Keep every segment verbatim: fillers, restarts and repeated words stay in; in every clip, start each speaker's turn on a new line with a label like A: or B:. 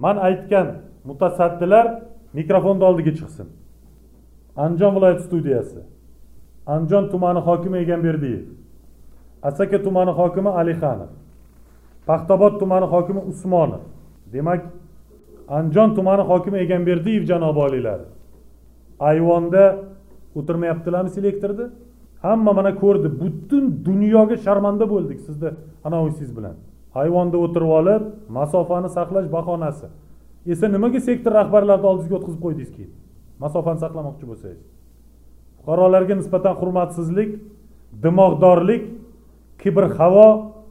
A: man aytgan mutasaddilar mikrofonni oldiga chiqsin. Andijon viloyat studiyasi, Andijon tumani hokimi Egamberdiyev, Asaka tumani hokimi Alixanov, Paxtabod tumani hokimi Usmonov. Demak, Andijon tumani hokimi Egamberdiyev janob oliylari ayvonda o'tirmayaptilarmi selektorda? Hamma mana ko'rdi. Butun dunyoga sharmanda bo'ldik sizda anovingiz bilan. Ayvonda o'tirib olib, masofani saqlash bahonasi. Esa nimaga sektor rahbarlarini oldingizga o'tkazib qo'ydingiz keyin? Masofani saqlamoqchi bo'lsangiz. Fuqarolarga nisbatan hurmatsizlik, dimog'dorlik, kibr havo,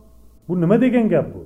A: bu nima degan gap bu?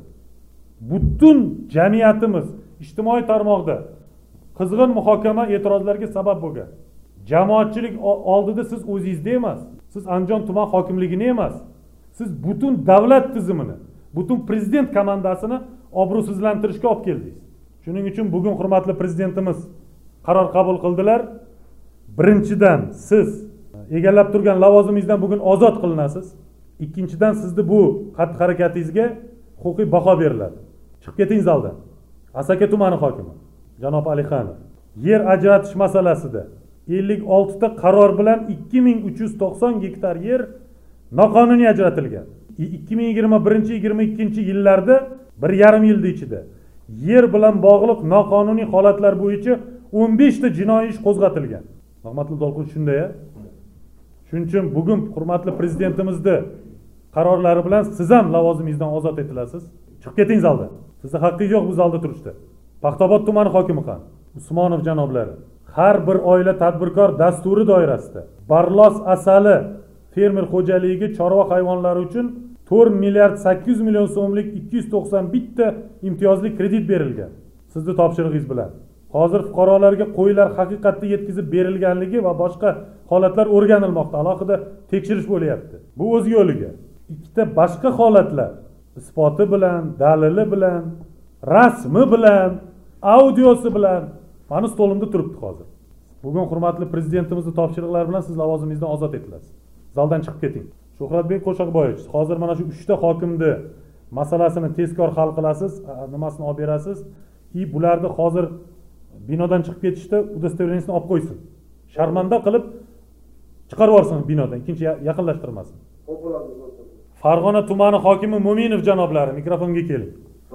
A: Butun jamiyatimiz ijtimoiy tarmoqda qizg'in muhokama e'tirozlarga sabab bo'lgan. Jamoatchilik oldida siz o'zingizda emas, siz Andijon tuman hokimligini emas, siz butun davlat tizimini, butun prezident komandasini obro'sizlantirishga olib keldingiz. Shuning uchun bugun hurmatli prezidentimiz qaror qabul qildilar. Birinchidan siz egallab turgan lavozimingizdan bugun ozod qilinasiz. Ikkinchidan sizni bu xatti-harakatingizga huquqiy baho beriladi. Chiqib keting zaldan. Asaka tumani hokimi janob Alixanov yer ajratish masalasida ellik olti ta qaror bilan ikki ming uch yuz to'qson gektar yer noqonuniy ajratilgan. ikki ming yigirma birinchi yigirma ikkinchi yillarda bir yarim yil ichida yer bilan bog'liq noqonuniy holatlar bo'yicha o'n besh ta jinoiy ish qo'zg'atilgan. Rahmatli Dolqun shunday-a? Shuning uchun bugun hurmatli prezidentimizni qarorlari bilan siz ham lavozimingizdan ozod etilasiz. Chiqib keting zaldan. Sizning haqqingiz yo'q bu zalda turishda. Paxtabod tumani hokimi ham Usmonov janoblari har bir oila tadbirkor dasturi doirasida Barlos asali fermer xo'jaligi chorva hayvonlari uchun to'rt milliard sakkiz yuz million so'mlik ikki yuz to'qson bir ta imtiyozli kredit berilgan. Sizning topshirig'ingiz bilan hozir fuqarolarga qo'ylar haqiqatda yetkazib berilganligi va boshqa holatlar o'rganilmoqda. Alohida tekshirish bo'lyapti. Bu o'z yo'liga. Ikkita boshqa holatlar isboti bilan, dalili bilan, rasmi bilan, audiosi bilan mani stolimda turibdi hozir. Bugun hurmatli prezidentimizning topshiriqlari bilan siz lavozimingizdan ozod etilasiz. Zaldan chiqib keting. Shuhratbek Qo'shoqboyevich, hozir mana shu uchta hokimni masalasini tezkor hal qilasiz, nimasini olib berasiz. И bularni hozir binodan chiqib ketishda udostоверениесini olib qo'ysin. Sharmanda qilib chiqarib yuborsin binodan, ikkinchi yaqinlashtirmasin. Farg'ona tumani hokimi Mo'minov janoblari mikrofonga keling.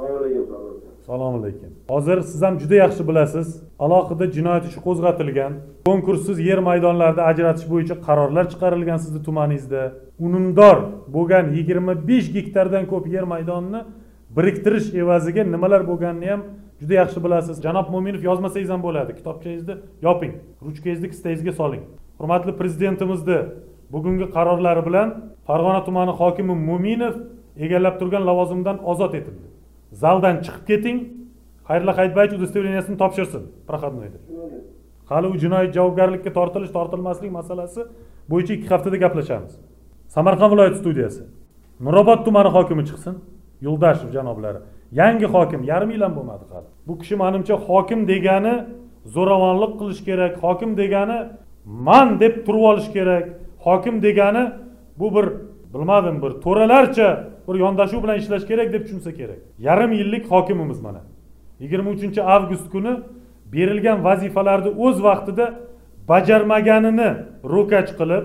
A: Assalomu alaykum. Hozir siz ham juda yaxshi bilasiz, alohida jinoyat ishi qo'zg'atilgan, konkurssiz yer maydonlarida ajratish bo'yicha qarorlar chiqarilgan sizning tumaningizda. Unumdor bo'lgan yigirma besh gektardan ko'p yer maydonini biriktirish evaziga nimalar bo'lganini ham juda yaxshi bilasiz. Janob Mo'minov yozmasangiz ham bo'ladi. Kitobchangizni yoping, ruchkangizni kistangizga soling. Hurmatli prezidentimizni bugungi qarorlari bilan Farg'ona tumani hokimi Mo'minov egallab turgan lavozimdan ozod etildi. Zaldan chiqib keting. Xayrli Hayitbayevich udostоверениесini topshirsin proходnoyda. Hali u jinoiy javobgarlikka tortilish, tortilmaslik masalasi bo'yicha ikki haftada gaplashamiz. Samarqand viloyat studiyasi. Nurobod tumani hokimi chiqsin. Yo'ldashev janoblari. Yangi hokim, yarim yil ham bo'lmadi hali. Bu kishi menimcha hokim degani zo'ravonlik qilish kerak, hokim degani man deb turib olish kerak. Hokim degani bu bir bilmadim bir to'ralarcha bir yondashuv bilan ishlash kerak deb tushunsa kerak. Yarim yillik hokimimiz mana. yigirma uchinchi avgust kuni berilgan vazifalarni o'z vaqtida bajarmaganini ro'kach qilib,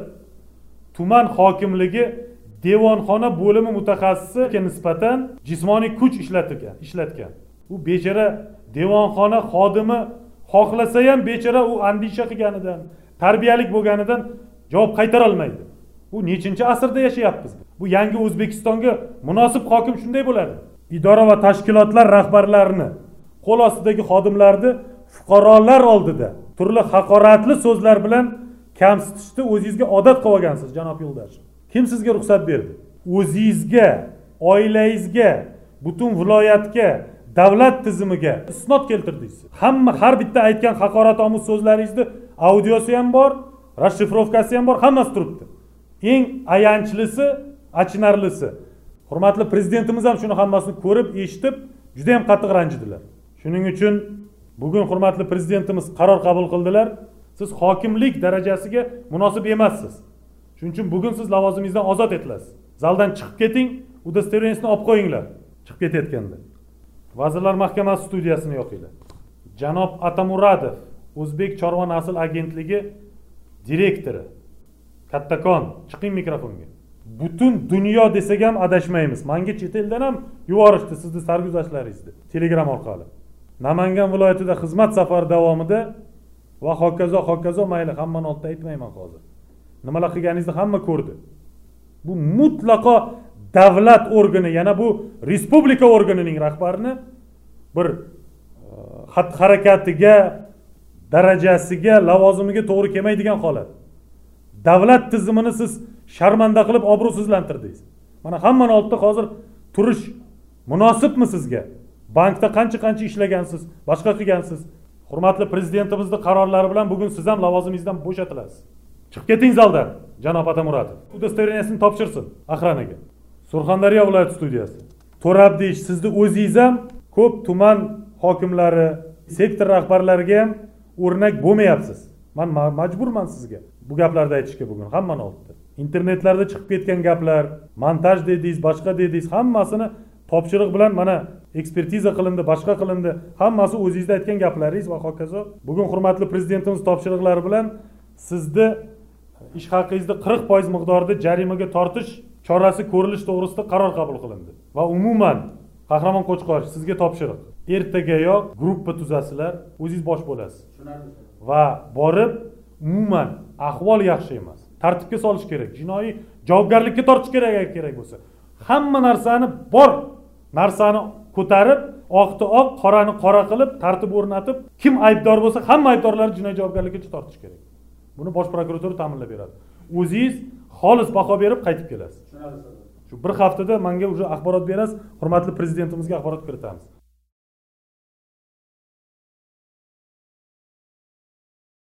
A: tuman hokimligi devonxona bo'limi mutaxassisiga nisbatan jismoniy kuch ishlatgan, ishlatgan. U bechora devonxona xodimi xohlasa ham bechora u andisha qilganidan, tarbiyalik bo'lganidan javob qaytara olmaydi. Bu nechinchi asrda yashayapmiz? Bu yangi O'zbekistonga munosib hokim shunday bo'ladi. Idora va tashkilotlar rahbarlarini, qo'l ostidagi xodimlarni fuqarolar oldida turli haqoratli so'zlar bilan kamsitishni o'zingizga odat qilib olgansiz, janob Yo'ldashev. Kim sizga ruxsat berdi? O'zingizga, oilangizga, butun viloyatga, davlat tizimiga isnot keltirdingiz. Hamma har bitta aytgan haqoratomuz so'zlaringizni audiosi ham bor, rashifrovkasi ham bor, hammasi turibdi. Eng ayanchlisi, achinarlisi, hurmatli prezidentimiz ham shuni hammasini ko'rib, eshitib, juda ham qattiq ranjidilar. Shuning uchun bugun hurmatli prezidentimiz qaror qabul qildilar. Siz hokimlik darajasiga munosib emassiz. Shuning uchun bugun siz lavozimingizdan ozod etilasiz. Zaldan chiqib keting, udostоверениесini olib qo'yinglar. Chiqib ketayotganda. Vazirlar Mahkamasi studiyasini yoqinglar. Janob Atamuradov, O'zbek Chorva nasl agentligi direktori. Kattakon, chiqing mikrofonga. Butun dunyo desak ham adashmaymiz. Menga chet eldan ham yuborishdi sizni sarguzashtlaringizni Telegram orqali. Namangan viloyatida xizmat safari davomida va hokazo hokazo mayli hammani oldida aytmayman hozir. Nimalar qilganingizni hamma ko'rdi. Bu mutlaqo davlat organi, yana bu respublika organining rahbarini bir xat harakatiga, darajasiga, lavozimiga to'g'ri kelmaydigan holat. Davlat tizimini siz sharmanda qilib obro'sizlantirdingiz. Mana hammani oldida hozir turish munosibmi sizga? Bankda qancha-qancha ishlagansiz, boshqa qilgansiz. Hurmatli prezidentimizning qarorlari bilan bugun siz ham lavozimingizdan bo'shatilasiz. Chiqib keting zaldan, janob Atamuratov. Udostovreniyasini topshirsin Ahranaga. Surxondaryo viloyat studiyasi. To'rabdiysh, sizni o'zingiz ham ko'p tuman hokimlari, sektor rahbarlariga ham o'rnak bo'lmayapsiz. Men majburman sizga bu gaplarni aytishga bugun hammani oldida. Internetlarda chiqib ketgan gaplar, montaj dedingiz, boshqa dedingiz, hammasini topshiriq bilan mana ekspertiza qilindi, boshqa qilindi. Hammasi o'zingizda aytgan gaplaringiz va hokazo. Bugun hurmatli prezidentimiz topshiriqlari bilan sizni ish haqingizni qirq foiz miqdorida jarimaga tortish chorasi ko'rilish to'g'risida qaror qabul qilindi. Va umuman Qahramon Qo'chqorov sizga topshiriq. Ertagayoq gruppa tuzasizlar, o'zingiz bosh bo'lasiz. Va borib umuman ahvol yaxshi emas. Tartibga solish kerak, jinoiy javobgarlikka tortish kerak agar kerak bo'lsa. Hamma narsani bor narsani ko'tarib, oqni oq, qorani qora qilib, tartib o'rnatib, kim aybdor bo'lsa, hamma aybdorlarni jinoiy javobgarlikka tortish kerak. Buni bosh prokuratura ta'minlab beradi. O'zingiz xolis baho berib qaytib kelasiz. Shu bir haftada menga уже axborot berasiz, hurmatli prezidentimizga axborot kiritamiz.